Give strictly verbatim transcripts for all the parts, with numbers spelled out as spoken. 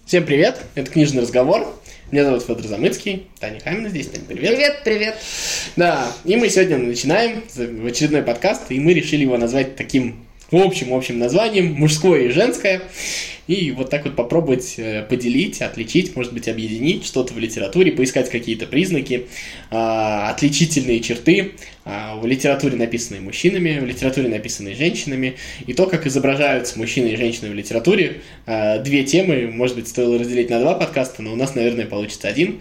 Всем привет, это «Книжный разговор». Меня зовут Федор Замыцкий, Таня Хамина здесь. Таня, привет. Привет, привет. Да, и мы сегодня начинаем очередной подкаст, и мы решили его назвать таким общим-общим названием «Мужское и женское». И вот так вот попробовать поделить, отличить, может быть, объединить что-то в литературе, поискать какие-то признаки, отличительные черты в литературе, написанной мужчинами, в литературе, написанной женщинами, и то, как изображаются мужчины и женщины в литературе. Две темы, может быть, стоило разделить на два подкаста, но у нас, наверное, получится один.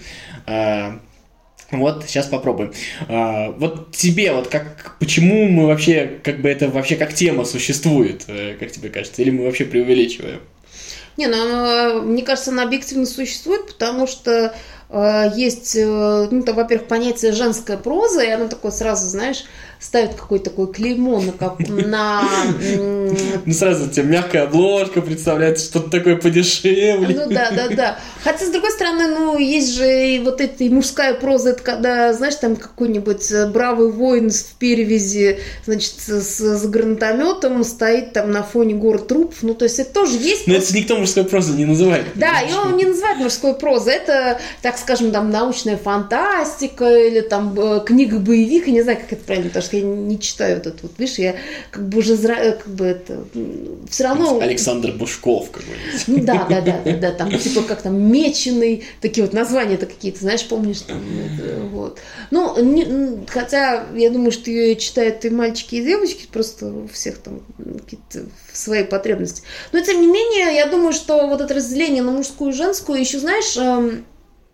Вот, сейчас попробуем. А, вот тебе, вот как, почему мы вообще, как бы это вообще как тема существует, как тебе кажется, или мы вообще преувеличиваем? Не, ну, она, мне кажется, она объективно существует, потому что э, есть, э, ну, там, во-первых, понятие женская проза, и оно такое сразу, знаешь, ставит какое-то такое клеймо на... Как, на ну, сразу тебе мягкая обложка представляется, что-то такое подешевле. Ну, да, да, да. Хотя, с другой стороны, ну, есть же и вот эта и мужская проза, это когда, знаешь, там какой-нибудь бравый воин в перевязи, значит, с, с гранатометом стоит там на фоне гор трупов, ну, то есть это тоже есть. Но это никто мужской прозой не называет. Да, его не называют мужской прозой, это, так скажем, там, научная фантастика или там книга-боевик, я не знаю, как это правильно, потому что я не читаю вот это вот, видишь, я как бы уже зра... как бы это все равно... Александр Бушков какой-нибудь. Ну да, да, да, да, да, там типа как там Меченый, такие вот названия-то какие-то, знаешь, помнишь там, вот. Ну, не, хотя я думаю, что ее читают и мальчики, и девочки, просто у всех там какие-то свои потребности. Но тем не менее, я думаю, что вот это разделение на мужскую и женскую еще, знаешь, эм,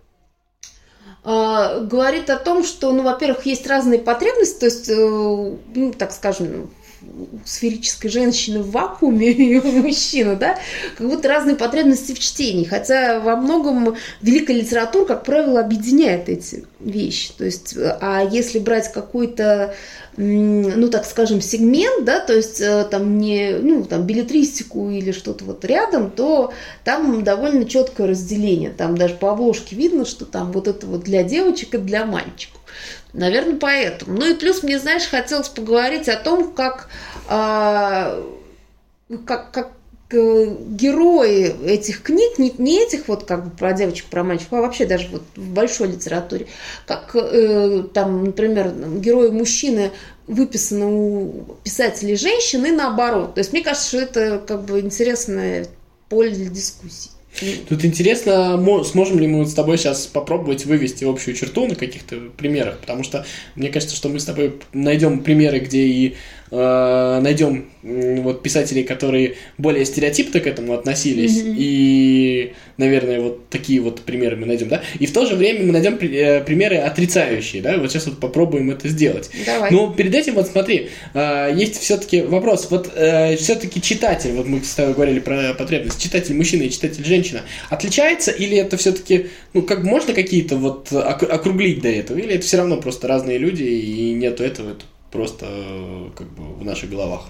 э, говорит о том, что, ну, во-первых, есть разные потребности, то есть, э, ну, так скажем, сферической женщины в вакууме и мужчины, да, как будто разные потребности в чтении, хотя во многом великая литература, как правило, объединяет эти вещи, то есть, а если брать какой-то, ну, так скажем, сегмент, да, то есть там не, ну, там беллетристику или что-то вот рядом, то там довольно четкое разделение, там даже по обложке видно, что там вот это вот для девочек и для мальчиков. Наверное, поэтому. Ну и плюс мне, знаешь, хотелось поговорить о том, как, э, как, как э, герои этих книг, не, не этих вот как бы про девочек, про мальчиков, а вообще даже вот в большой литературе, как э, там, например, герои мужчины выписаны у писателей женщин и наоборот. То есть мне кажется, что это как бы интересное поле для дискуссий. Тут интересно, сможем ли мы с тобой сейчас попробовать вывести общую черту на каких-то примерах, потому что мне кажется, что мы с тобой найдем примеры, где и э, найдем э, вот писателей, которые более стереотипно к этому относились, mm-hmm. и, наверное, вот такие вот примеры мы найдем, да, и в то же время мы найдем при, э, примеры отрицающие, да, вот сейчас вот попробуем это сделать. Давай. Но перед этим вот смотри, э, есть все-таки вопрос, вот э, все-таки читатель, вот мы с тобой говорили про потребность, читатель мужчина и читатель женщина, отличается или это все-таки, ну, как можно какие-то вот округлить до этого, или это все равно просто разные люди и нету этого, это просто как бы в наших головах?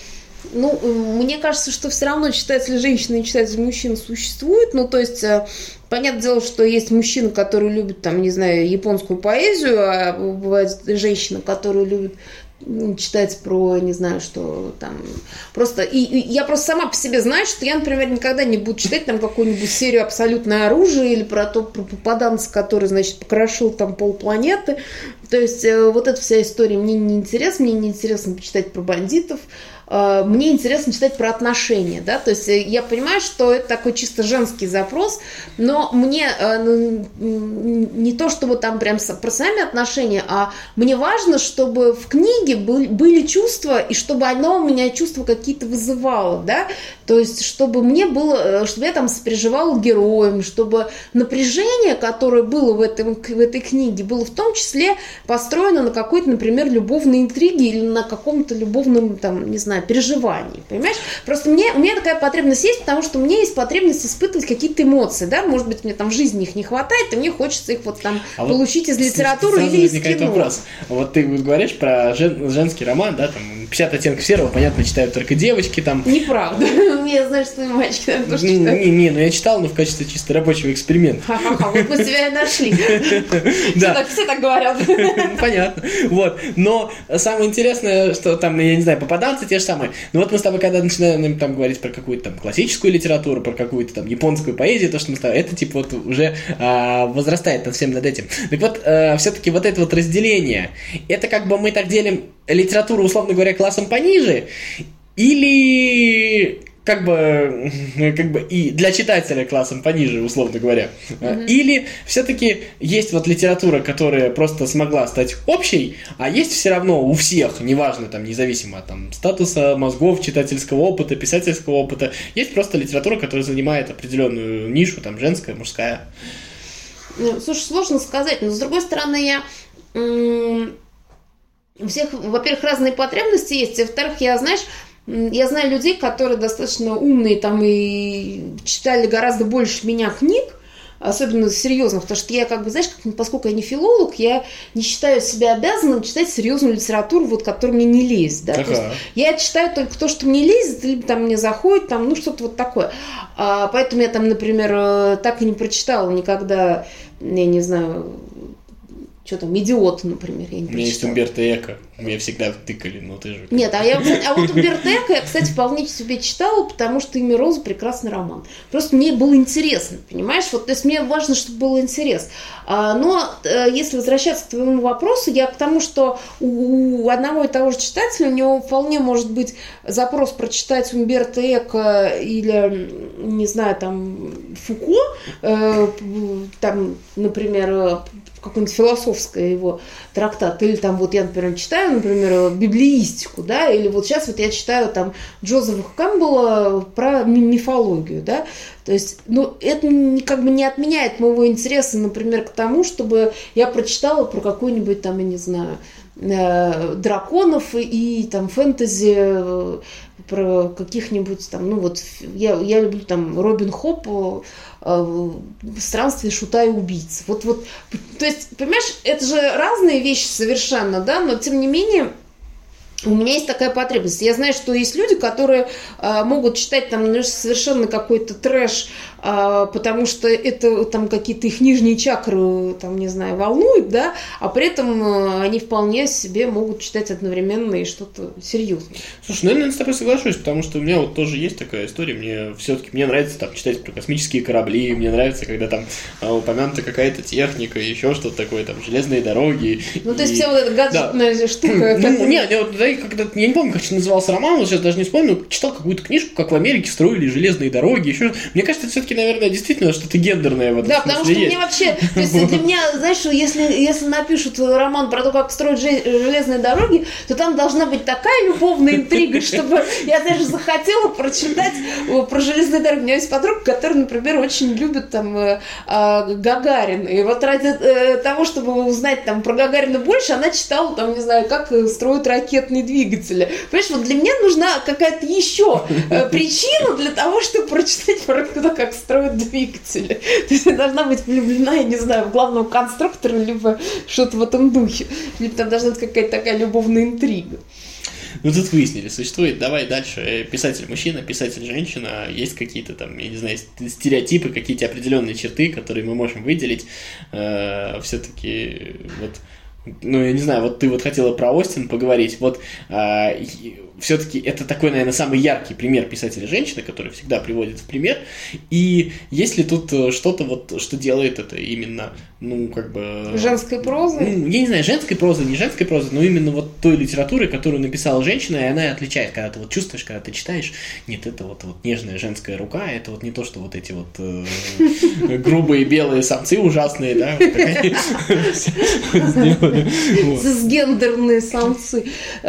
Ну, мне кажется, что все равно читатель женщины и читатель мужчин существует. Ну, то есть, понятное дело, что есть мужчины, которые любят, там, не знаю, японскую поэзию, а бывают женщины, которые любят читать про, не знаю, что там, просто, и, и я просто сама по себе знаю, что я, например, никогда не буду читать там какую-нибудь серию «Абсолютное оружие» или про то, про попаданца, который, значит, покрошил там полпланеты, то есть вот эта вся история мне не интересна, мне не интересно читать про бандитов, мне интересно читать про отношения, да, то есть я понимаю, что это такой чисто женский запрос, но мне не то, чтобы там прям про сами отношения, а мне важно, чтобы в книге были чувства, и чтобы оно у меня чувства какие-то вызывало, да, то есть чтобы мне было, чтобы я там сопереживала героям, чтобы напряжение, которое было в, этом, в этой книге, было в том числе построено на какой-то, например, любовной интриге или на каком-то любовном, там, не знаю, переживаний, понимаешь? Просто мне, у меня такая потребность есть, потому что у меня есть потребность испытывать какие-то эмоции, да, может быть, мне там в жизни их не хватает, и мне хочется их вот там а получить вот из литературы или из кино. Вопрос. Вот ты вот говоришь про жен, женский роман, да, там пятьдесят оттенков серого, понятно, читают только девочки там. Неправда. Я знаю, что и мальчики там тоже ну, читают. Не, не, ну я читал, но в качестве чисто рабочего эксперимента. Ха-ха-ха, вот мы себя и нашли. Да. Все так говорят. Понятно. Вот. Но самое интересное, что там, я не знаю, попаданцы те же самые. Но вот мы с тобой, когда начинаем там говорить про какую-то там классическую литературу, про какую-то там японскую поэзию, то, что мы с тобой, это типа вот уже а, возрастает над всем над этим. Так вот, а, все-таки вот это вот разделение, это как бы мы так делим литературу, условно говоря, классом пониже, или как бы, как бы и для читателя классом пониже, условно говоря. Mm-hmm. Или все-таки есть вот литература, которая просто смогла стать общей, а есть все равно у всех, неважно, там, независимо от там, статуса мозгов, читательского опыта, писательского опыта, есть просто литература, которая занимает определенную нишу, там, женская, мужская. Слушай, сложно сказать, но с другой стороны, я... М- у всех, во-первых, разные потребности есть, а во-вторых, я, знаешь, я знаю людей, которые достаточно умные там и читали гораздо больше меня книг, особенно серьезных, потому что я, как бы, знаешь, как, поскольку я не филолог, я не считаю себя обязанным читать серьезную литературу, вот, которая мне не лезет. Да? То есть я читаю только то, что мне лезет, либо там мне заходит, там, ну, что-то вот такое. А, поэтому я там, например, так и не прочитала никогда, я не знаю... Что там, «Идиот», например, я не прочитала. У меня есть Умберто Эко, меня всегда втыкали, но ты же... Нет, а, я, а вот Умберто Эко я, кстати, вполне себе читала, потому что «Имя Розы» — прекрасный роман. Просто мне было интересно, понимаешь? Вот, то есть мне важно, чтобы был интерес. А, но если возвращаться к твоему вопросу, я к тому, что у, у одного и того же читателя у него вполне может быть запрос прочитать Умберто Эко или, не знаю, там, Фуко, э, там, например, какой-нибудь философский его трактат, или там вот я, например, читаю, например, библеистику, да, или вот сейчас вот я читаю там Джозефа Кэмпбелла про мифологию, да, то есть, ну, это как бы не отменяет моего интереса, например, к тому, чтобы я прочитала про какой-нибудь там, я не знаю, драконов и, и там фэнтези, про каких-нибудь там, ну вот, я, я люблю там Робин Хоп, «Странствие шута и убийцы». Вот, вот, то есть, понимаешь, это же разные вещи совершенно, да, но тем не менее у меня есть такая потребность. Я знаю, что есть люди, которые а, могут читать там ну, совершенно какой-то трэш, а, потому что это там какие-то их нижние чакры, там, не знаю, волнуют, да, а при этом а, они вполне себе могут читать одновременно и что-то серьезное. Слушай, ну я, наверное, с тобой соглашусь, потому что у меня вот тоже есть такая история. Мне все-таки мне нравится там читать про космические корабли, мне нравится, когда там а, упомянута какая-то техника, еще что-то такое, там, железные дороги. Ну, и... то есть вся вот эта гаджетная да. штука. Ну, не, не, вот, да, когда я не помню, как назывался роман, вот сейчас даже не вспомню, читал какую-то книжку, как в Америке строили железные дороги, еще. Мне кажется, это все-таки, наверное, действительно что-то гендерное в этом да, потому что есть. мне вообще, то есть для меня, знаешь, если, если напишут роман про то, как строить железные дороги, то там должна быть такая любовная интрига, чтобы я даже захотела прочитать про железные дороги. У меня есть подруга, которая, например, очень любит там Гагарина. И вот ради того, чтобы узнать там про Гагарина больше, она читала там, не знаю, как строят ракетные двигатели. Понимаешь, вот для меня нужна какая-то еще причина для того, чтобы прочитать про то, как строят двигатели. То есть я должна быть влюблена, я не знаю, в главного конструктора, либо что-то в этом духе. Либо там должна быть какая-то такая любовная интрига. Ну, тут выяснили, существует, давай дальше, писатель-мужчина, писатель-женщина, есть какие-то там, я не знаю, стереотипы, какие-то определенные черты, которые мы можем выделить, э, все-таки, вот, ну, я не знаю, вот ты вот хотела про Остин поговорить, вот, э, все-таки это такой, наверное, самый яркий пример писателя-женщины, который всегда приводит в пример, и есть ли тут что-то вот, что делает это именно, ну, как бы... Женской прозы? Ну, я не знаю, женской прозы, не женской прозы, но именно вот той литературы, которую написала женщина, и она отличает, когда ты вот чувствуешь, когда ты читаешь, нет, это вот, вот нежная женская рука, это вот не то, что вот эти вот э, грубые белые самцы ужасные, да, цисгендерные самцы.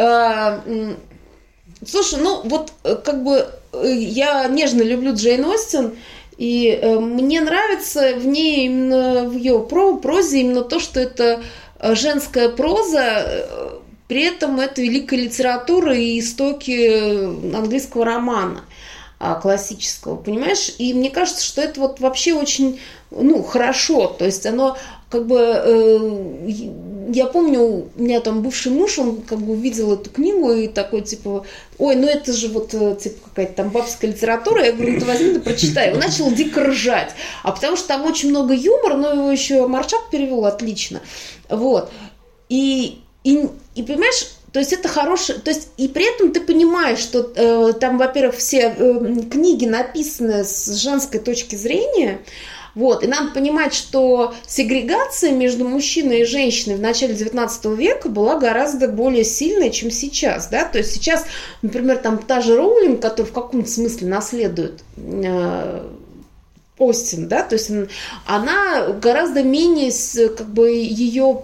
Слушай, ну вот как бы я нежно люблю Джейн Остин, и э, мне нравится в ней именно в ее про прозе именно то, что это женская проза, э, при этом это великая литература и истоки английского романа э, классического, понимаешь? И мне кажется, что это вот вообще очень, ну, хорошо, то есть оно как бы... Э, я помню, у меня там бывший муж, он как бы увидел эту книгу и такой, типа, ой, ну это же вот, типа, какая-то там бабская литература. Я говорю, ну ты возьми, да прочитай. Он начал дико ржать. А потому что там очень много юмора, но его еще Марчак перевел отлично. Вот. И, и, и понимаешь, то есть это хорошее, то есть и при этом ты понимаешь, что э, там, во-первых, все э, книги написаны с женской точки зрения, вот, и надо понимать, что сегрегация между мужчиной и женщиной в начале девятнадцатого века была гораздо более сильная, чем сейчас, да, то есть сейчас, например, там та же Роулинг, которая в каком-то смысле наследует э, Остин, да, то есть она гораздо менее, как бы, ее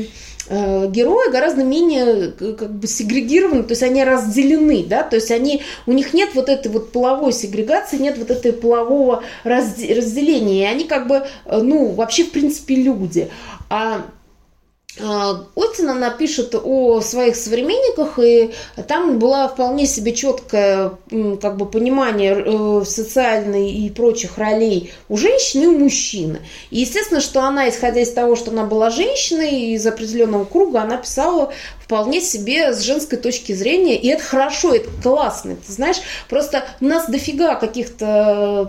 герои гораздо менее, как бы, сегрегированы, то есть они разделены, да, то есть они, у них нет вот этой вот половой сегрегации, нет вот этой полового разделения, и они как бы, ну, вообще, в принципе, люди. А Остин, она пишет о своих современниках, и там была вполне себе четкое, как бы, понимание социальной и прочих ролей у женщины и у мужчины. И естественно, что она, исходя из того, что она была женщиной из определенного круга, она писала вполне себе с женской точки зрения, и это хорошо, это классно, ты знаешь, просто у нас дофига каких-то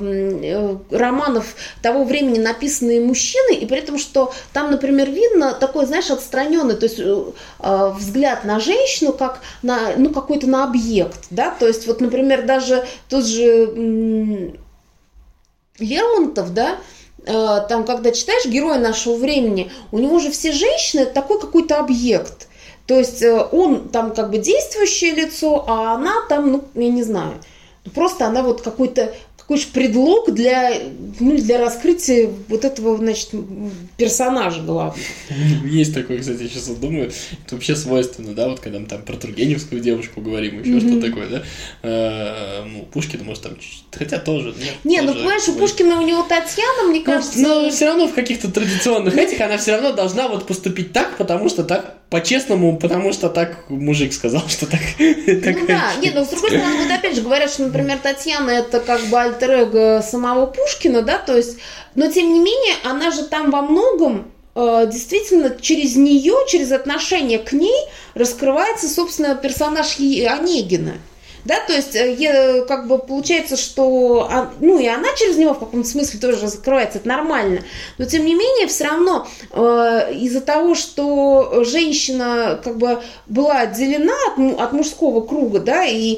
романов того времени, написанные мужчиной, и при этом, что там, например, видно такой, знаешь, отстраненный, то есть э, взгляд на женщину как на, ну, какой-то на объект, да, то есть вот, например, даже тот же м- Лермонтов, да, э, там, когда читаешь «Героя нашего времени», у него же все женщины это такой какой-то объект. То есть он там как бы действующее лицо, а она там, ну, я не знаю, просто она вот какой-то какой-то предлог для, ну, для раскрытия вот этого, значит, персонажа главного. Есть такое, кстати, я сейчас вот думаю, это вообще свойственно, да, вот когда мы там про Тургеневскую девушку говорим, еще mm-hmm. что такое, да, э, ну, Пушкина, может, там чуть-чуть, хотя тоже. Нет, не, тоже, ну, понимаешь, у Пушкина у него Татьяна, мне кажется... Но, но все равно в каких-то традиционных этих она все равно должна вот поступить так, потому что так, по-честному, потому что так мужик сказал, что так... Ну да, нет, но с другой стороны, вот опять же говорят, что, например, Татьяна это как бы альтер-эго самого Пушкина, да, то есть, но тем не менее, она же там во многом э, действительно через нее, через отношение к ней раскрывается, собственно, персонаж Онегина. Да, то есть, я, как бы получается, что, ну, и она через него в каком-то смысле тоже раскрывается, это нормально, но тем не менее, все равно э, из-за того, что женщина как бы была отделена от, от мужского круга, да, и,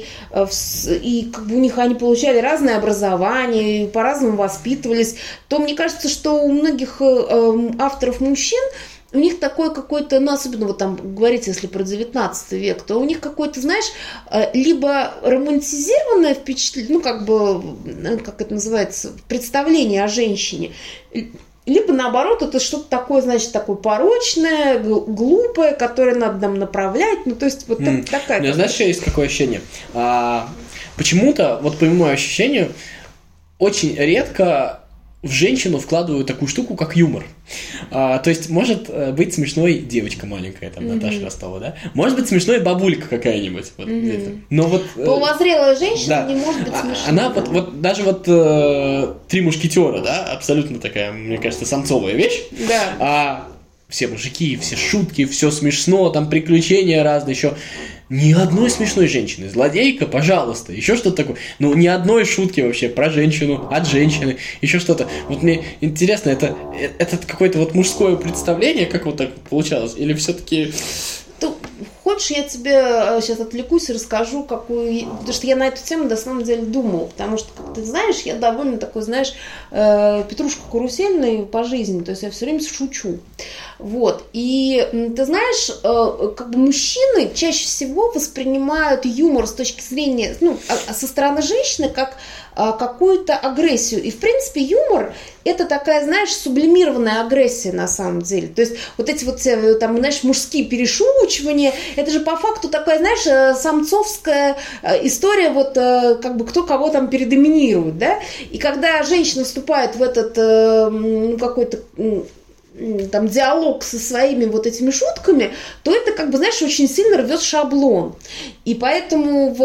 и как бы у них они получали разное образование, по-разному воспитывались, то мне кажется, что у многих э, авторов мужчин у них такой какой-то, ну, особенно вот там говорить, если про девятнадцатый век, то у них какой-то, знаешь, либо романтизированное впечатление, ну, как бы, как это называется, представление о женщине, либо, наоборот, это что-то такое, значит, такое порочное, глупое, которое надо нам направлять, ну, то есть вот mm. такая... У меня, знаешь, еще есть какое ощущение? А, почему-то, вот по моему ощущению, очень редко в женщину вкладывают такую штуку, как юмор. А, то есть, может быть смешной девочка маленькая, там, mm-hmm. Наташа Ростова, да? Может быть смешной бабулька какая-нибудь. Вот, mm-hmm. Но вот... Полузрелая женщина да, не может быть смешной. Она вот, вот, даже вот э, «Три мушкетера», да, абсолютно такая, мне кажется, самцовая вещь. Да. А все мужики, все шутки, все смешно, там приключения разные, еще... Ни одной смешной женщины. Злодейка, пожалуйста. Еще что-то такое. Ну, ни одной шутки вообще про женщину, от женщины. Еще что-то. Вот мне интересно, это, это какое-то вот мужское представление, как вот так получалось? Или все-таки... Хочешь, я тебе сейчас отвлекусь и расскажу, какую... Потому что я на эту тему, на самом деле, думала. Потому что, как ты знаешь, я довольно такой, знаешь, петрушка карусельный по жизни. То есть я все время шучу. Вот. И ты знаешь, как бы мужчины чаще всего воспринимают юмор с точки зрения, ну, со стороны женщины, как какую-то агрессию. И, в принципе, юмор – это такая, знаешь, сублимированная агрессия на самом деле. То есть вот эти вот, там, знаешь, мужские перешучивания, это же по факту такая, знаешь, самцовская история, вот как бы кто кого там передоминирует, да? И когда женщина вступает в этот, ну, какой-то там диалог со своими вот этими шутками, то это, как бы, знаешь, очень сильно рвет шаблон. И поэтому в,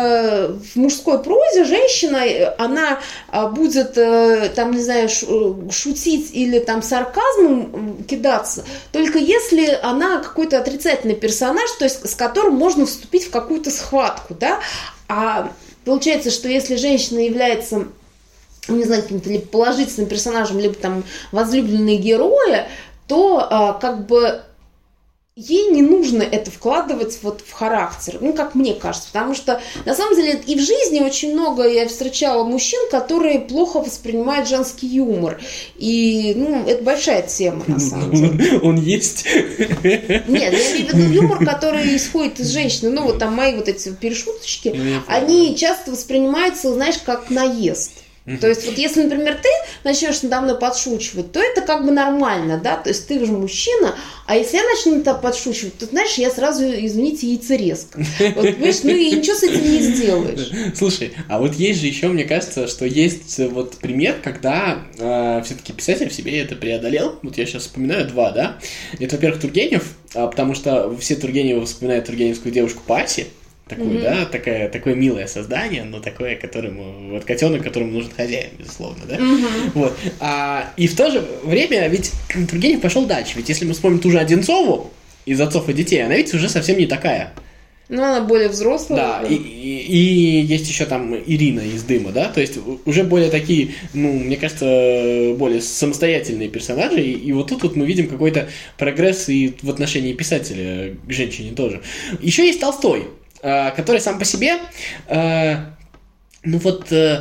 в мужской прозе женщина, она будет, там, не знаю, шутить или там сарказмом кидаться, только если она какой-то отрицательный персонаж, то есть с которым можно вступить в какую-то схватку, да. А получается, что если женщина является, не знаю, каким-то либо положительным персонажем, либо там возлюбленные герои, то а, как бы ей не нужно это вкладывать вот в характер, ну, как мне кажется, потому что, на самом деле, и в жизни очень много я встречала мужчин, которые плохо воспринимают женский юмор, и, ну, это большая тема, на самом деле. Он есть? Нет, я имею в виду юмор, который исходит из женщины, ну, вот там мои вот эти перешуточки, они часто воспринимаются, знаешь, как наезд. То есть, вот если, например, ты начнешь надо мной подшучивать, то это как бы нормально, да, то есть ты же мужчина, а если я начну надо подшучивать, то, знаешь, я сразу, извините, яйцерезка. Вот, понимаешь, ну и ничего с этим не сделаешь. Слушай, а вот есть же еще, мне кажется, что есть вот пример, когда э, все-таки писатель в себе это преодолел. Вот я сейчас вспоминаю два, да. Это, во-первых, Тургенев, а, потому что все Тургеневы вспоминают тургеневскую девушку Пати. Такую, mm-hmm. да, такое, такое милое создание, но такое, которому, вот котенок, которому нужен хозяин, безусловно, да. Mm-hmm. Вот. А, и в то же время, ведь Тургенев пошел дальше. Ведь если мы вспомним ту же Одинцову из «Отцов и детей», она ведь уже совсем не такая. Ну, она более взрослая. Да, да. И, и, и есть еще там Ирина из «Дыма», да, то есть уже более такие, ну, мне кажется, более самостоятельные персонажи, и, и вот тут вот мы видим какой-то прогресс и в отношении писателя к женщине тоже. Еще есть Толстой, который сам по себе, э, ну вот, э,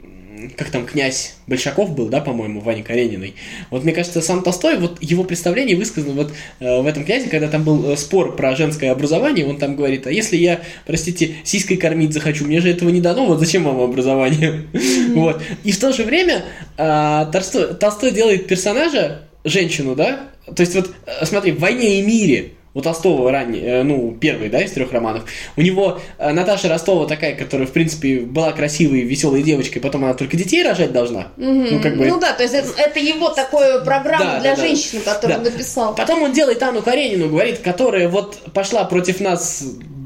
как там князь Большаков был, да, по-моему, Ваня Карениной. Вот мне кажется, сам Толстой, вот его представление высказано вот э, в этом князе, когда там был спор про женское образование, он там говорит, а если я, простите, сиськой кормить захочу, мне же этого не дано, вот зачем вам образование? Mm-hmm. Вот. И в то же время э, Толстой, Толстой делает персонажа, женщину, да, то есть вот, смотри, в «Войне и мире», у Толстого ранний, ну, первый, да, из трех романов. У него Наташа Ростова такая, которая, в принципе, была красивой, веселой девочкой, потом она только детей рожать должна. Mm-hmm. Ну, как бы... ну да, то есть это, это его такая программа да, для да, женщины, да. которую да. он написал. Потом он делает Анну Каренину, говорит, которая вот пошла против нас...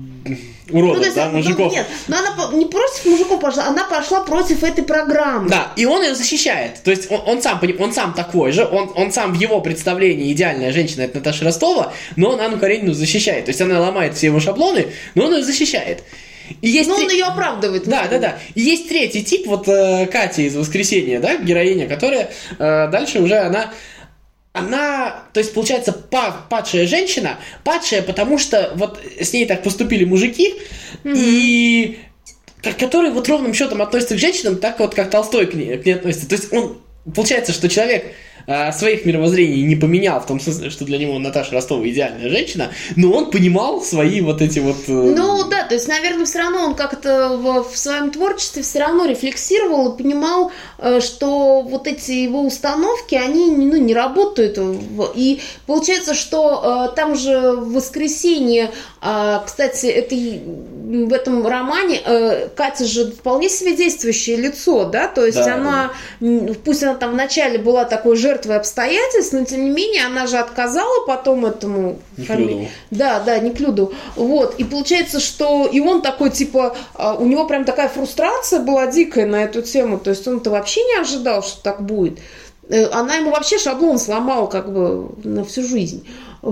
уродов, ну, есть, да, мужиков. Нет, но она не против мужиков пошла, она пошла против этой программы. Да, и он ее защищает. То есть он, он, сам, он сам такой же, он, он сам в его представлении идеальная женщина, это Наташа Ростова, но он Анну Каренину защищает. То есть она ломает все его шаблоны, но он ее защищает. И есть но три... он ее оправдывает. Да, да, да. И есть третий тип, вот э, Катя из «Воскресенья», да, героиня, которая э, дальше уже она... Она, то есть, получается, падшая женщина, падшая, потому что вот с ней так поступили мужики, mm-hmm. и которые вот ровным счетом относятся к женщинам, так вот, как Толстой к ней, к ней относится. То есть, он, получается, что человек а, своих мировоззрений не поменял, в том смысле, что для него Наташа Ростова идеальная женщина, но он понимал свои вот эти вот... Э... Ну, да, то есть, наверное, все равно он как-то в, в своем творчестве все равно рефлексировал и понимал, что вот эти его установки, они ну, не работают. И получается, что э, там же в «Воскресенье», э, кстати, это, в этом романе э, Катя же вполне себе действующее лицо, да, то есть да, она, да. пусть она там вначале была такой жертвой обстоятельств, но тем не менее она же отказала потом этому... Неклюдову. Да, да, Неклюдову. Вот, и получается, что и он такой, типа, у него прям такая фрустрация была дикая на эту тему, то есть он-то вообще не ожидал, что так будет. Она ему вообще шаблон сломала как бы на всю жизнь.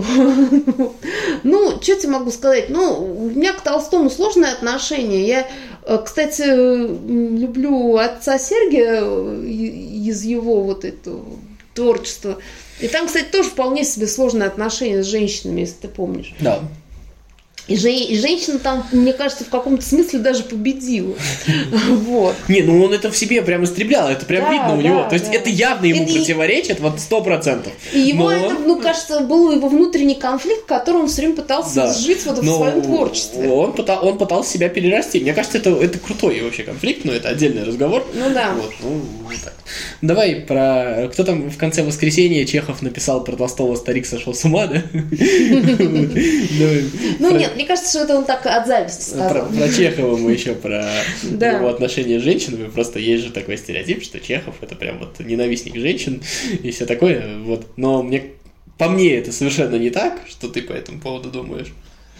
Ну, что тебе могу сказать? Ну, у меня к Толстому сложное отношение. Я, кстати, люблю отца Сергия из его вот этого творчества. И там, кстати, тоже вполне себе сложное отношение с женщинами, если ты помнишь. Да. И, же, и женщина там, мне кажется, в каком-то смысле даже победила. Вот. Не, ну он это в себе прям истреблял, это прям да, видно у да, него. То есть да. это явно ему это противоречит, и... вот сто процентов. И его но... это, ну, кажется, был его внутренний конфликт, который он все время пытался да. сжить вот в своем творчестве. Он, пытал, он пытался себя перерасти. Мне кажется, это, это крутой вообще конфликт, но это отдельный разговор. Ну да. Вот, ну, вот так. Давай про... Кто там в конце «Воскресенья» Чехов написал про Толстого «Старик сошел с ума», да? Ну нет, мне кажется, что это он так от зависти сказал. Про, про Чехова мы еще про да. его отношения с женщинами. Просто есть же такой стереотип, что Чехов это прям вот ненавистник женщин и все такое. Вот. Но мне по мне это совершенно не так. Что ты по этому поводу думаешь?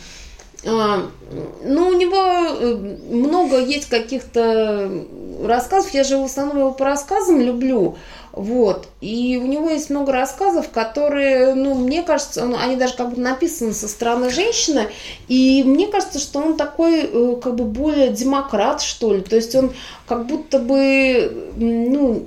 А, ну, у него много есть каких-то рассказов. Я же в основном его по рассказам люблю. Вот. И у него есть много рассказов, которые, ну, мне кажется, ну, они даже как бы написаны со стороны женщины. И мне кажется, что он такой, как бы, более демократ, что ли. То есть он как будто бы, ну,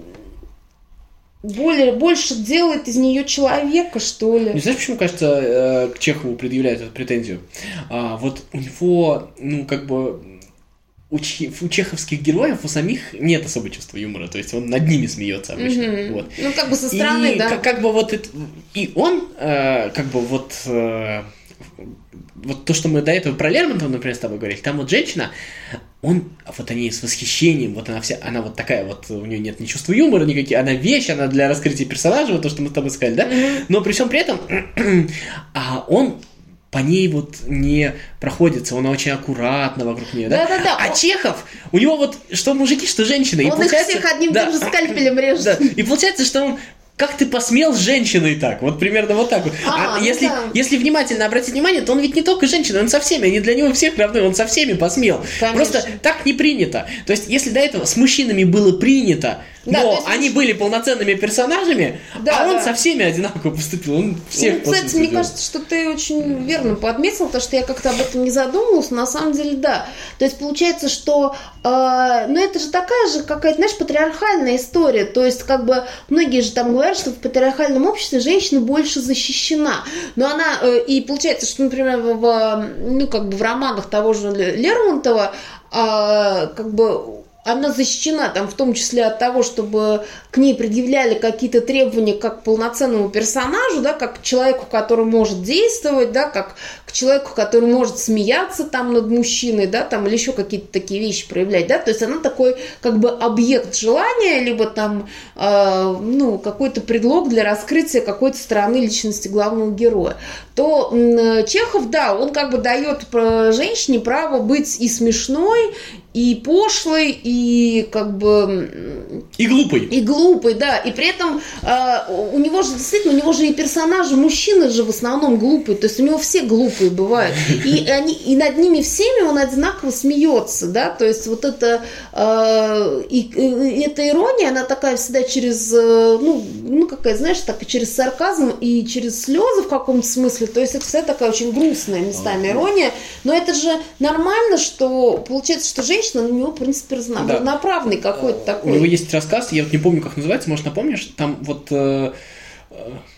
более, больше делает из нее человека, что ли. Не знаешь, почему, кажется, к Чехову предъявляют эту претензию? А, вот у него, ну, как бы... У, че- у чеховских героев у самих нет особо чувства юмора, то есть он над ними смеется обычно. Mm-hmm. Вот. Ну, как бы со стороны, и, да. Как, как бы вот это, и он, э, как бы вот, э, вот то, что мы до этого про Лермонтова, например, с тобой говорили, там вот женщина, он, вот они с восхищением, вот она вся, она вот такая вот, у нее нет ни чувства юмора никаких, она вещь, она для раскрытия персонажа, вот то, что мы с тобой сказали, да, mm-hmm. но при всем при этом, а он по ней вот не проходится, он очень аккуратно вокруг нее, да? Да, да, да. А Чехов, у него вот что мужики, что женщины. Он и их всех одним да. тем же скальпелем режет. Да. И получается, что он... Как ты посмел с женщиной так? Вот примерно вот так вот. А, а ну если, да. если внимательно обратить внимание, то он ведь не только женщина, он со всеми, они для него всех равны, он со всеми посмел. Конечно. Просто так не принято. То есть, если до этого с мужчинами было принято, да, но есть, они были полноценными персонажами, да, а он да. со всеми одинаково поступил. Он всех ну, кстати, мне кажется, что ты очень верно подметил, потому что я как-то об этом не задумывалась, на самом деле, да. То есть, получается, что э, ну, это же такая же какая-то, знаешь, патриархальная история. То есть, как бы, многие же там говорят, что в патриархальном обществе женщина больше защищена. Но она, э, и получается, что, например, в, ну, как бы в романах того же Лермонтова, э, как бы, она защищена там в том числе от того, чтобы к ней предъявляли какие-то требования как к полноценному персонажу, да, как к человеку, который может действовать, да, как к человеку, который может смеяться там над мужчиной, да, там, или еще какие-то такие вещи проявлять, да, то есть она такой как бы объект желания, либо там, э, ну, какой-то предлог для раскрытия какой-то стороны личности главного героя. То э, Чехов, да, он как бы дает женщине право быть и смешной, и пошлый, и как бы... И глупый. И глупый, да. И при этом э, у него же, действительно, у него же и персонажи, мушины же в основном глупые. То есть у него все глупые бывают. И, они, и над ними всеми он одинаково смеется, да. То есть вот это... Э, и, и эта ирония, она такая всегда через... Э, ну, ну, какая, знаешь, так, через сарказм и через слезы в каком-то смысле. То есть это всегда такая очень грустная местами ирония. Но это же нормально, что получается, что женщина на него, в принципе, равноправный да. какой-то такой. У него есть рассказ, я вот не помню, как называется, может, напомнишь? Там вот э, э,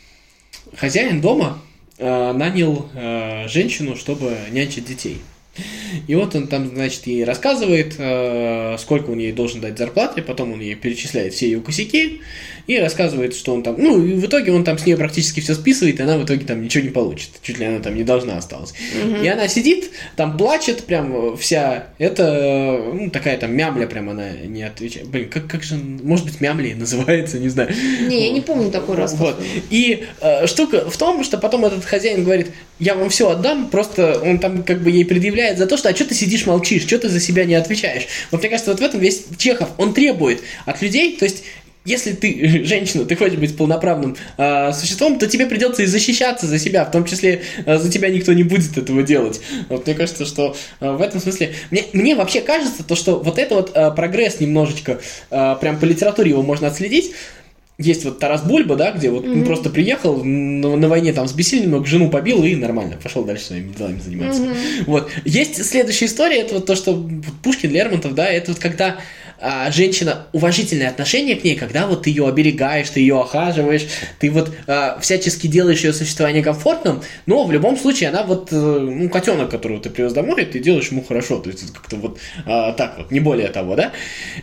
хозяин дома э, нанял э, женщину, чтобы нянчить детей. И вот он там, значит, ей рассказывает, э, сколько он ей должен дать зарплаты, потом он ей перечисляет все ее косяки и рассказывает, что он там... Ну, и в итоге он там с нее практически все списывает, и она в итоге там ничего не получит. Чуть ли она там не должна осталась. Mm-hmm. И она сидит, там плачет прям вся. Это, ну, такая там мямля прям, она не отвечает. Блин, как, как же, может быть, мямля называется, не знаю. Не, я не помню такой рассказ. Вот. И э, штука в том, что потом этот хозяин говорит, я вам все отдам, просто он там как бы ей предъявляет за то, что а что ты сидишь, молчишь, что ты за себя не отвечаешь. Вот мне кажется, вот в этом весь Чехов, он требует от людей, то есть если ты женщина, ты хочешь быть полноправным э, существом, то тебе придется и защищаться за себя, в том числе э, за тебя никто не будет этого делать. Вот мне кажется, что э, в этом смысле... Мне, мне вообще кажется, то, что вот это вот э, прогресс немножечко, э, прям по литературе его можно отследить. Есть вот Тарас Бульба, да, где вот mm-hmm. он просто приехал на, на войне, там сбесил немного, жену побил и нормально, пошел дальше своими делами заниматься. Mm-hmm. Вот. Есть следующая история, это вот то, что Пушкин, Лермонтов, да, это вот когда а, женщина, уважительное отношение к ней, когда вот ты ее оберегаешь, ты ее охаживаешь, ты вот а, всячески делаешь ее существование комфортным, но в любом случае она вот, ну, котенок, которого ты привез домой, ты делаешь ему хорошо, то есть это как-то вот а, так вот, не более того, да.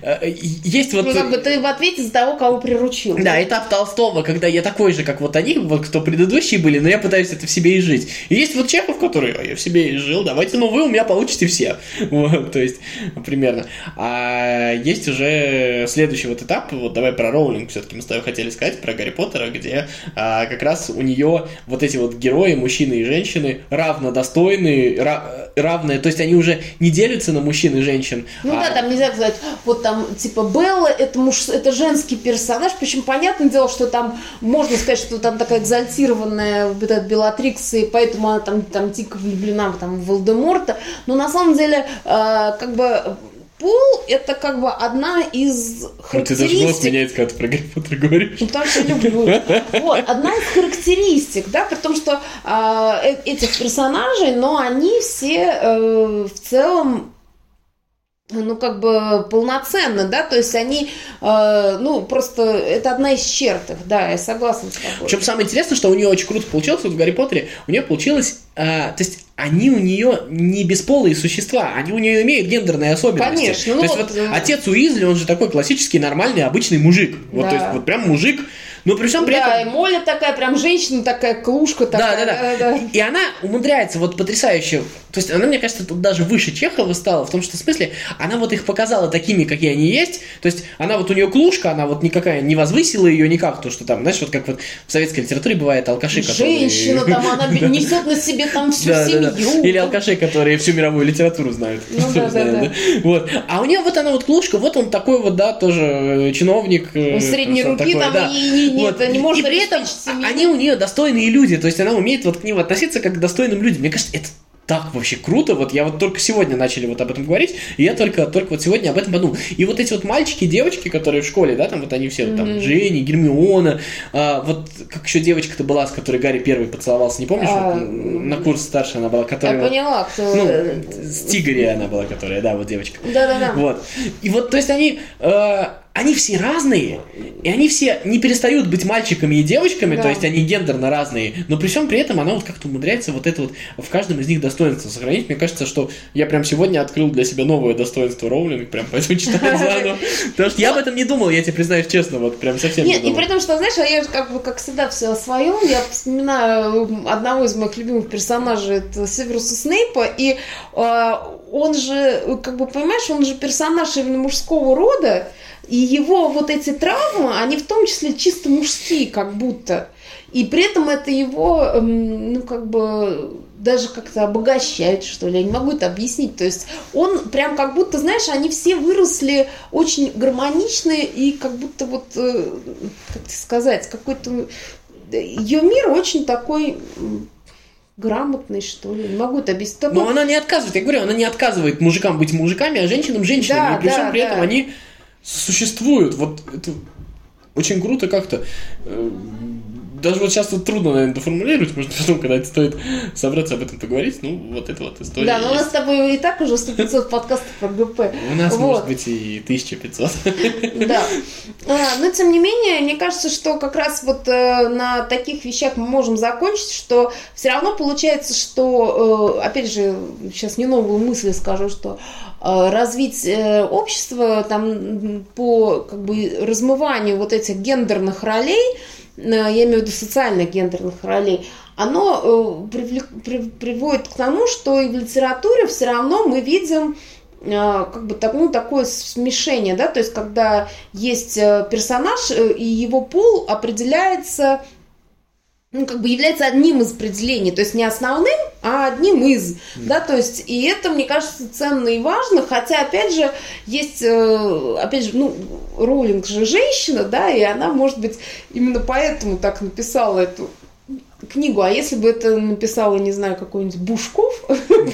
Есть вот... Ну, как бы ты в ответе за того, кого приручил. Да, этап Толстого, когда я такой же, как вот они, вот кто предыдущие были, но я пытаюсь это в себе и жить. И есть вот Чехов, который, а я в себе и жил, давайте, ну вы у меня получите все. Вот, то есть, примерно. А есть уже следующий вот этап, вот давай про Роулинг все-таки мы с тобой хотели сказать, про Гарри Поттера, где а, как раз у нее вот эти вот герои, мужчины и женщины, равнодостойные, ра- равные, то есть они уже не делятся на мужчин и женщин. Ну а... да, там нельзя сказать, вот там типа Белла это, муж, это женский персонаж, причем понятное дело, что там можно сказать, что там такая экзальтированная вот эта Белатрикс, и поэтому она там, там дико влюблена там, в Волдеморта, но на самом деле э, как бы пол это как бы одна из характеристик. Ну, ты даже голос меняется, когда ты про Гарри Поттера говоришь. Ну, потому что я люблю. Вот, одна из характеристик, да, при том, что э, этих персонажей, но они все э, в целом ну, как бы полноценно, да, то есть они, э, ну, просто, это одна из черт их, да, я согласна с тобой. Причем самое интересное, что у нее очень круто получилось, вот в Гарри Поттере, у нее получилось, э, то есть они у нее не бесполые существа, они у нее имеют гендерные особенности. Конечно. То Ну, есть вот, вот э... отец Уизли, он же такой классический, нормальный, обычный мужик. Вот, да. то есть вот прям мужик, но при всем при да, этом... и Молли такая прям женщина, такая клушка такая. Да, да, да. И, и она умудряется вот потрясающе, то есть она, мне кажется, тут даже выше Чехова стала, в том что смысле, она вот их показала такими, какие они есть, то есть она вот у нее клушка, она вот никакая не возвысила ее никак, то, что там, знаешь, вот как вот в советской литературе бывает алкаши, которые... Женщина там, она несет на себе там всю семью. Или алкаши, которые всю мировую литературу знают. Ну да, да, да. Вот. А у нее вот она вот клушка, вот он такой вот, да, тоже чиновник. Средней руки там не может. И при этом они у нее достойные люди, то есть она умеет вот к ним относиться как к достойным людям. Мне кажется, это так вообще круто, вот я вот только сегодня начали вот об этом говорить, и я только, только вот сегодня об этом подумал. И вот эти вот мальчики, девочки, которые в школе, да, там вот они все, mm-hmm. там, Дженни, Гермиона, а, вот как еще девочка-то была, с которой Гарри первый поцеловался, не помнишь? А, вот, на курс старше она была, которая... Я поняла, кто... Ну, с Тигри она была, которая, да, вот девочка. Да-да-да. Вот. И вот, то есть они... Э, они все разные, и они все не перестают быть мальчиками и девочками, да. То есть они гендерно разные, но при всем при этом она вот как-то умудряется вот это вот в каждом из них достоинство сохранить. Мне кажется, что я прям сегодня открыл для себя новое достоинство Роулинг, прям поэтому читаю заново. Потому что я об этом не думал, я тебе признаюсь честно, вот прям совсем не думал. Нет, и при том, что, знаешь, я же как бы, как всегда, все о своем, я вспоминаю одного из моих любимых персонажей, это Северуса Снейпа, и он же, как бы, понимаешь, он же персонаж именно мужского рода, и его вот эти травмы, они в том числе чисто мужские, как будто. И при этом это его, ну, как бы, даже как-то обогащает, что ли. Я не могу это объяснить. То есть он прям как будто, знаешь, они все выросли очень гармоничные и как будто вот, как сказать, какой-то... Ее мир очень такой... грамотный, что ли, не могу это объяснить. Такой... Но она не отказывает, я говорю, она не отказывает мужикам быть мужиками, а женщинам женщинами. Да, и при да, всем при да. этом они существуют. Вот это очень круто как-то. Даже вот сейчас тут трудно, наверное, доформулировать, может, потом, когда это стоит собраться об этом поговорить, ну, вот это вот история. Да, но есть. У нас с тобой и так уже сто пятьсот подкастов про ГП. У нас, вот. Может быть, и тысяча пятьсот. Да. Но, тем не менее, мне кажется, что как раз вот э, на таких вещах мы можем закончить, что все равно получается, что, э, опять же, сейчас не новую мысль скажу, что э, развить э, общество там по как бы размыванию вот этих гендерных ролей, я имею в виду социальных гендерных ролей, оно привлек, при, приводит к тому, что и в литературе все равно мы видим как бы так, ну, такое смешение, да, то есть когда есть персонаж и его пол определяется, ну, как бы является одним из определений, то есть не основным, а одним из, mm. да, то есть, и это, мне кажется, ценно и важно, хотя, опять же, есть, опять же, ну, Роулинг же женщина, да, и она, может быть, именно поэтому так написала эту книгу, а если бы это написала, не знаю, какой-нибудь Бушков,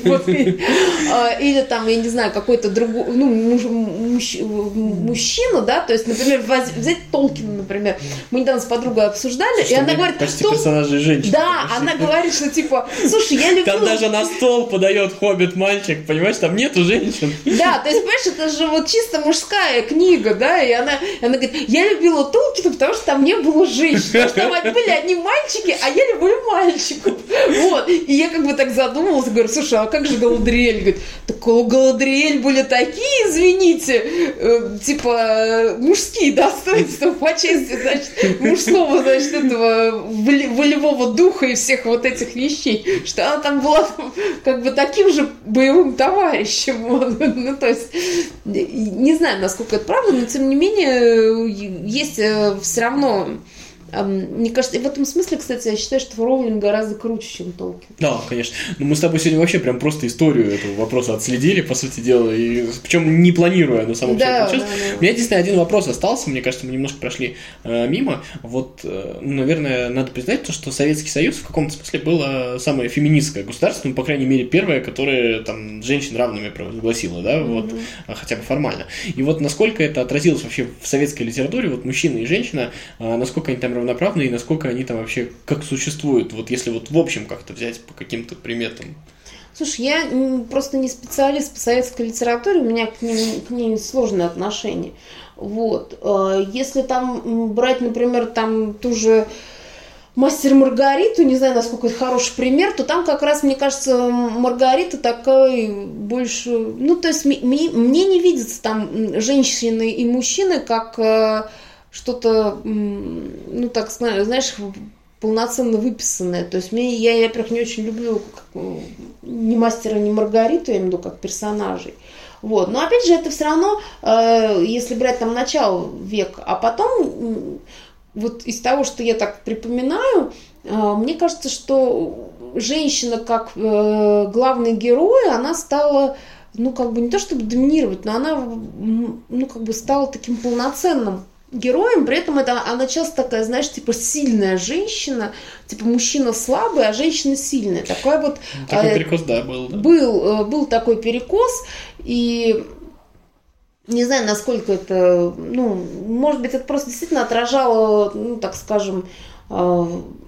или там, я не знаю, какой-то другой, ну, мужчина, да, то есть, например, взять Толкина, например, мы недавно с подругой обсуждали, и она говорит... Почти персонажи женщины. Да, она говорит, что, типа, слушай, я люблю... Там даже на стол подает хоббит-мальчик, понимаешь, там нету женщин. Да, то есть, понимаешь, это же вот чисто мужская книга, да, и она, она говорит, я любила Толкина, потому что там не было женщин, потому что там были одни мальчики, а я Галадриэль были мальчиком. Вот. И я как бы так задумалась, говорю, слушай, а как же Галадриэль? Говорит, так у Галадриэль были такие, извините, э, типа мужские достоинства по части, значит, мужского, значит, этого волевого духа и всех вот этих вещей, что она там была как бы таким же боевым товарищем. Вот. Ну, то есть, не знаю, насколько это правда, но тем не менее, есть все равно... Мне кажется, и в этом смысле, кстати, я считаю, что Роулинг гораздо круче, чем Толкин. Да, конечно. Но мы с тобой сегодня вообще прям просто историю этого вопроса отследили, по сути дела, и причем не планируя, но само да, да, да, да. У меня единственный один вопрос остался, мне кажется, мы немножко прошли э, мимо. Вот, э, ну, наверное, надо признать то, что Советский Союз в каком-то смысле было самое феминистское государство, ну, по крайней мере, первое, которое там женщин равными провозгласило, да, mm-hmm. вот, хотя бы формально. И вот насколько это отразилось вообще в советской литературе, вот мужчина и женщина, э, насколько они там равноправны и насколько они там вообще как существуют, вот если вот в общем как-то взять по каким-то приметам. Слушай, я просто не специалист по советской литературе, у меня к ней, к ней сложные отношения. Вот. Если там брать, например, там ту же «Мастер и Маргариту», не знаю, насколько это хороший пример, то там как раз, мне кажется, Маргарита такая больше... Ну, то есть мне, мне не видится там женщины и мужчины как... что-то, ну, так, знаешь, полноценно выписанное. То есть мне, я, я, во-первых, не очень люблю как, ни Мастера, ни Маргариту, я имею в виду, как персонажей. Вот. Но, опять же, это все равно, э, если брать там начало века, а потом, вот из того, что я так припоминаю, э, мне кажется, что женщина как э, главный герой, она стала, ну, как бы не то чтобы доминировать, но она, ну, как бы стала таким полноценным героем, при этом это она часто такая, знаешь, типа сильная женщина, типа мужчина слабый, а женщина сильная. Такой вот... Такой э, перекос, да, был. Да. Был, был такой перекос, и не знаю, насколько это, ну, может быть, это просто действительно отражало, ну, так скажем, э,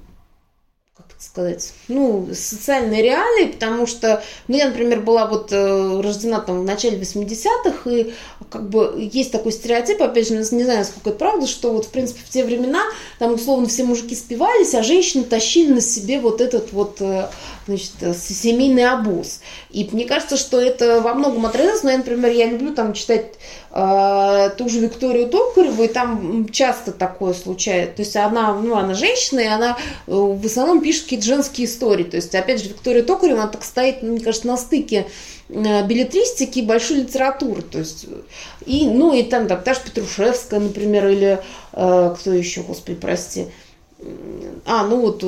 сказать, ну, социальные реалии, потому что, ну, я, например, была вот э, рождена там в начале восьмидесятых, и как бы есть такой стереотип, опять же, не знаю, насколько это правда, что вот, в принципе, в те времена там, условно, все мужики спивались, а женщины тащили на себе вот этот вот, э, значит, семейный обоз. И мне кажется, что это во многом отразилось, но я, например, я люблю там читать э, ту же Викторию Токареву, и там часто такое случается. То есть она, ну, она женщина, и она э, в основном пишет какие-то женские истории. То есть, опять же, Виктория Токарева, она так стоит, мне кажется, на стыке беллетристики и большой литературы. То есть, и, ну, и там, там та же Петрушевская, например, или э, кто еще, господи, прости. А, ну вот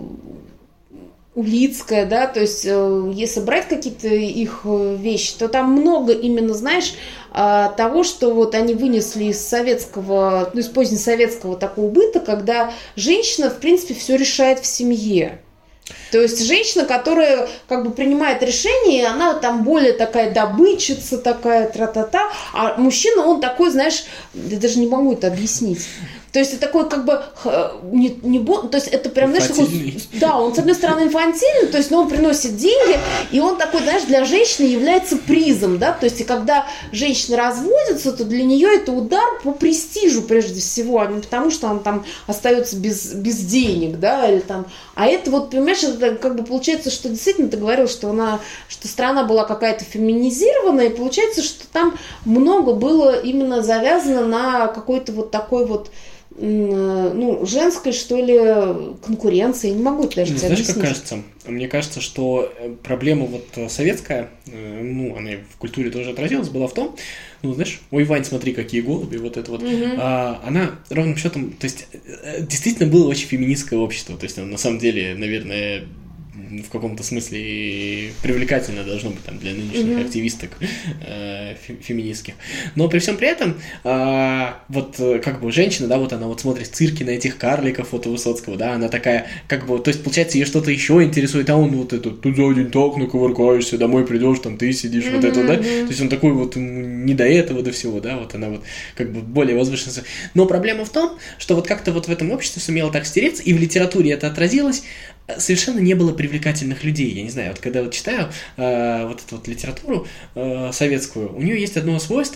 Улицкая, да, то есть, э, если брать какие-то их вещи, то там много именно, знаешь, э, того, что вот они вынесли из советского, ну, из позднесоветского такого быта, когда женщина, в принципе, все решает в семье. То есть женщина, которая как бы принимает решение, она там более такая добытчица, такая тра-та-та, а мужчина, он такой, знаешь, я даже не могу это объяснить. То есть это такой как бы не, не то есть это прям, знаешь, такой, да, он с одной стороны инфантильный, то есть, но он приносит деньги, и он такой, знаешь, для женщины является призом, да, то есть и когда женщина разводится, то для нее это удар по престижу прежде всего, а не потому что она там остается без, без денег, да, или там, а это вот, понимаешь, это как бы получается, что действительно ты говорил, что она, что страна была какая-то феминизированная, и получается, что там много было именно завязано на какой-то вот такой вот, ну, женской, что ли, конкуренции. Я не могу это даже тебе Знаешь, объяснить. как кажется? Мне кажется, что проблема вот советская, ну, она в культуре тоже отразилась, была в том, ну, знаешь, ой, Вань, смотри, какие голуби, вот это вот, Угу. а, она ровным счетом, то есть, действительно было очень феминистское общество, то есть, на самом деле, наверное, в каком-то смысле привлекательно должно быть там для нынешних mm-hmm. активисток э, феминистских. Но при всем при этом, э, вот как бы женщина, да, вот она вот смотрит цирки на этих карликов вот у Высоцкого, да, она такая, как бы, то есть, получается, ее что-то еще интересует, а он вот это, ты за день так накувыркаешься, домой придешь, там ты сидишь, mm-hmm. вот это, да, то есть он такой вот не до этого, до всего, да, вот она вот как бы более возвышенная. Но проблема в том, что вот как-то вот в этом обществе сумело так стереться, и в литературе это отразилось, совершенно не было привлекательных людей. Я не знаю, вот когда вот читаю э, вот эту вот литературу э, советскую, у нее есть одно свойство,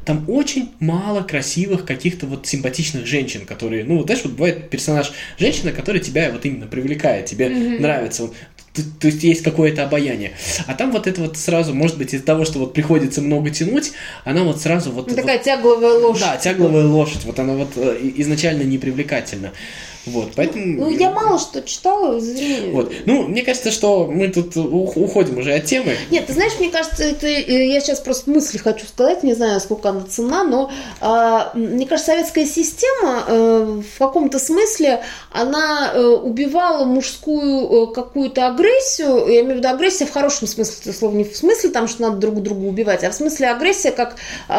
там очень мало красивых каких-то вот симпатичных женщин, которые, ну, знаешь, вот бывает персонаж женщина, которая тебя вот именно привлекает, тебе mm-hmm. нравится, то, то есть есть какое-то обаяние. А там вот это вот сразу, может быть, из-за того, что вот приходится много тянуть, она вот сразу вот... Такая вот, тягловая лошадь. Да, тягловая лошадь, вот она вот изначально непривлекательна. Вот, поэтому... Ну, я мало что читала, извини. Вот. Ну, мне кажется, что мы тут уходим уже от темы. Нет, ты знаешь, мне кажется, это я сейчас просто мысли хочу сказать, не знаю, сколько она ценна, но а, мне кажется, советская система а, в каком-то смысле, она а, убивала мужскую а, какую-то агрессию, я имею в виду агрессия в хорошем смысле, это слово не в смысле там, что надо друг друга убивать, а в смысле агрессия как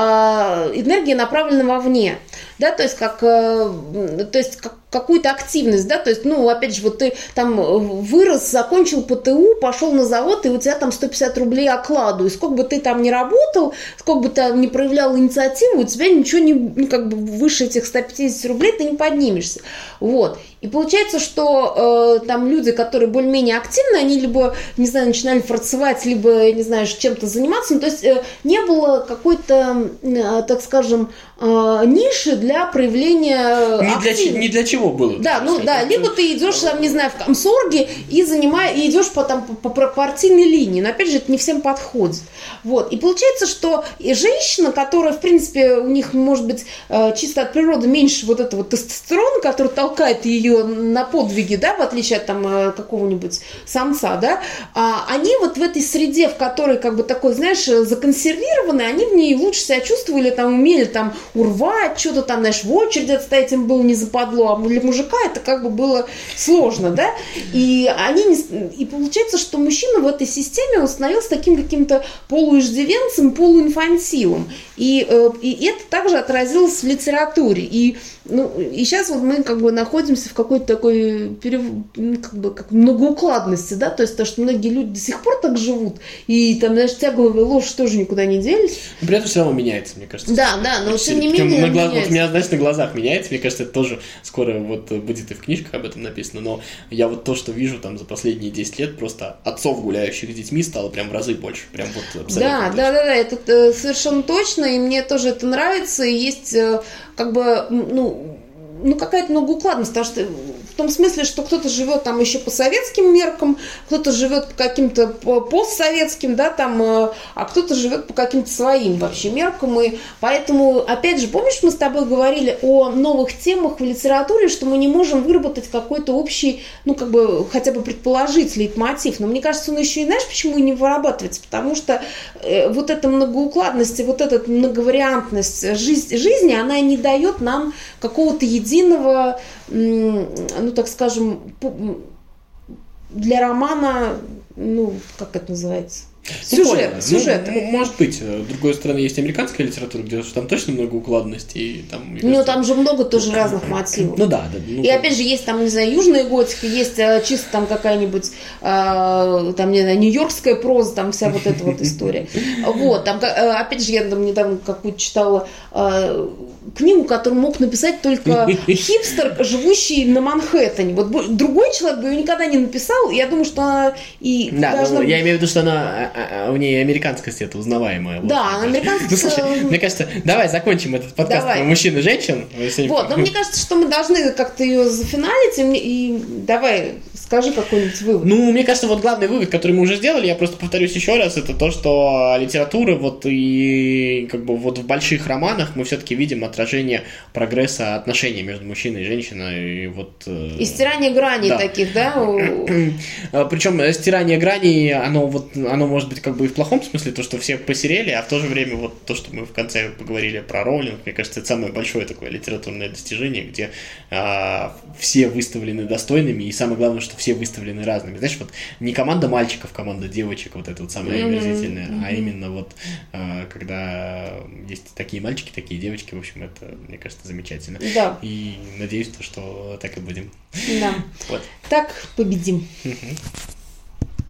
а, энергия, направленная вовне, да, то есть как, а, то есть как какую-то активность, да, то есть, ну, опять же, вот ты там вырос, закончил ПТУ, пошел на завод, и у тебя там сто пятьдесят рублей окладу, и сколько бы ты там ни работал, сколько бы ты не проявлял инициативу, у тебя ничего не, ну, как бы выше этих ста пятидесяти рублей ты не поднимешься, вот. И получается, что э, там люди, которые более-менее активны, они либо, не знаю, начинали форцевать, либо, не знаю, чем-то заниматься, ну, то есть э, не было какой-то, э, так скажем, э, ниши для проявления не для, не для чего было. Да, ну да, это... либо ты идешь, там, не знаю, в комсорге и занимаешь, и идешь по, там, по, по партийной линии, но опять же это не всем подходит. Вот. И получается, что и женщина, которая, в принципе, у них может быть чисто от природы меньше вот этого тестостерона, который толкает ее на подвиги, да, в отличие от там какого-нибудь самца, да, они вот в этой среде, в которой как бы такой, знаешь, законсервированы, они в ней лучше себя чувствовали, там умели там урвать, что-то там, знаешь, в очереди отстоять им было не западло, а для мужика это как бы было сложно, да, и они не... и получается, что мужчина в этой системе он становился таким каким-то полуиждивенцем, полуинфантилом, и, и это также отразилось в литературе, и, ну, и сейчас вот мы как бы находимся в какой-то такой перев... как бы как многоукладности, да, то есть то, что многие люди до сих пор так живут, и там, знаешь, тягловые лошадь тоже никуда не делись. Но при этом все равно меняется, мне кажется. Да, да, но тем не менее на глаз... вот у меня, знаешь, на глазах меняется, мне кажется, это тоже скоро вот будет и в книжках об этом написано, но я вот то, что вижу там за последние десять лет, просто отцов, гуляющих с детьми, стало прям в разы больше, прям вот абсолютно. Да, точно. да, да, да, это э, совершенно точно, и мне тоже это нравится, и есть э, как бы, ну, ну, какая-то многоукладность, потому что в том смысле, что кто-то живет там еще по советским меркам, кто-то живет по каким-то постсоветским, да, там, а кто-то живет по каким-то своим вообще меркам, и поэтому, опять же, помнишь, мы с тобой говорили о новых темах в литературе, что мы не можем выработать какой-то общий, ну, как бы, хотя бы предположить лейтмотив, но мне кажется, он еще и, знаешь, почему и не вырабатывается, потому что э, вот эта многоукладность и вот эта многовариантность жизни, жизни, она не дает нам какого-то единого, ну, так скажем, для романа, ну, как это называется? Сюжет, ну, сюжет. Ну, может быть. С другой стороны, есть американская литература, где там точно много укладности. И там, ну, кажется, там же много тоже разных мотивов. Ну да. да ну, и опять же, есть там, не знаю, южная готика, есть чисто там какая-нибудь, э, там, не знаю, нью-йоркская проза, там вся вот эта вот история. Вот, там, опять же, я там недавно какую-то читала э, книгу, которую мог написать только хипстер, живущий на Манхэттене. Вот другой человек бы ее никогда не написал, я думаю, что она и да, должна... ну, я имею в виду, что она, а, у нее американскость это узнаваемая. Да, вот, американскость... Ну, слушай, мне кажется, давай закончим этот подкаст давай. Мужчин и женщин. Вот, но мне кажется, что мы должны как-то ее зафиналить, и, и давай... Скажи какой-нибудь вывод. Ну, мне кажется, вот главный вывод, который мы уже сделали, я просто повторюсь еще раз, это то, что литература вот и как бы вот в больших романах мы все-таки видим отражение прогресса отношений между мужчиной и женщиной. И, вот, и стирание граней да. таких, да? Причем стирание граней, оно, вот, оно может быть как бы и в плохом смысле, то, что все посерели, а в то же время вот то, что мы в конце поговорили про Роулинг, мне кажется, это самое большое такое литературное достижение, где а, все выставлены достойными, и самое главное, что все выставлены разными. Знаешь, вот не команда мальчиков, команда девочек, вот это вот самое омерзительное, mm-hmm. а именно вот э, когда есть такие мальчики, такие девочки, в общем, это, мне кажется, замечательно. Да. И надеюсь, что так и будем. Да. Вот. Так победим. Mm-hmm.